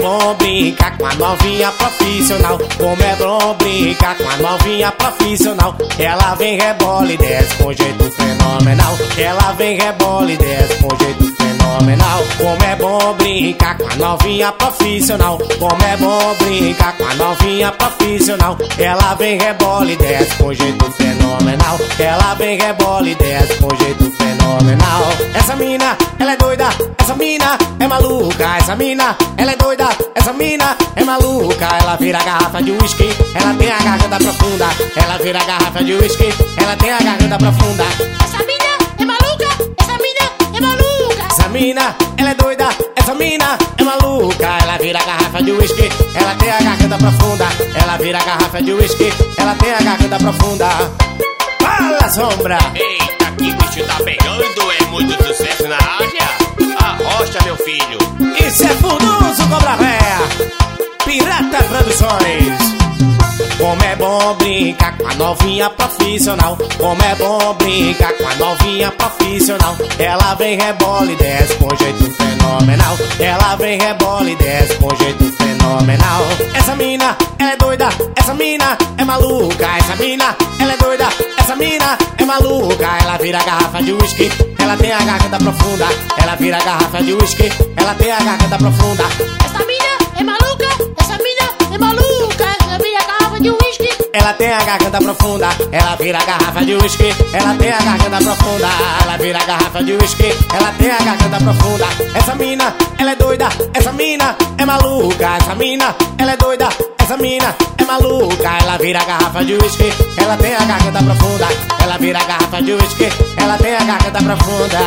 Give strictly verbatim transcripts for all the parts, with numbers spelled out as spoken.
bom brincar com a novinha profissional. Como é bom brincar com a novinha profissional. Ela vem, rebola e desce com jeito fenomenal. Ela vem, rebola e desce com jeito fenomenal. Como é bom brincar com a novinha profissional. Como é bom brincar com a novinha profissional. Ela vem, rebola e desce com jeito fenomenal. Ela vem, rebola e desce com jeito fenomenal. Essa mina, ela é doida. Essa mina é maluca. Essa mina, ela é doida. Essa mina é maluca. Ela vira garrafa de whisky. Ela tem a garganta profunda. Ela vira garrafa de whisky. Ela tem a garganta profunda. Essa mina é maluca. Essa mina é maluca. Essa mina, ela é doida. Essa mina é maluca. Ela vira garrafa de whisky. Ela tem a garganta profunda. Ela vira garrafa de whisky. Ela tem a garganta profunda. Fala, Sombra. Eita, que bicho tá pegando. É muito sucesso na área. Arrocha, meu filho. Isso é Funduzo Cobra Véia. Pirata Produções. Como é bom brincar com a novinha profissional. Como é bom brincar com a novinha profissional. Ela vem, rebola e desce com jeito fenomenal. Ela vem, rebola e desce com jeito fenomenal. Essa mina, ela é doida. Essa mina é maluca. Essa mina, ela é doida. Essa mina é maluca. Ela vira garrafa de whisky. Ela tem a garganta profunda. Ela vira garrafa de whisky. Ela tem a garganta profunda. Essa mina é maluca. Essa mina é maluca. Essa mina é garrafa de whisky. Ela tem a garganta profunda. Ela vira garrafa de whisky. Ela tem a garganta profunda. Ela vira garrafa de whisky. Ela tem a garganta profunda. Essa mina, ela é doida. Essa mina é maluca. Essa mina, ela é doida. Essa mina é maluca. Ela vira garrafa de whisky. Ela tem a garganta profunda. Ela vira garrafa de whisky. Ela tem a garganta profunda.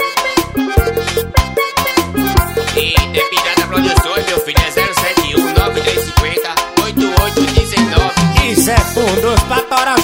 E é Pirata Produções, meu filho. É zero sete um nove dois cinco zero oito oito um nove. Isso é Fundos pra torar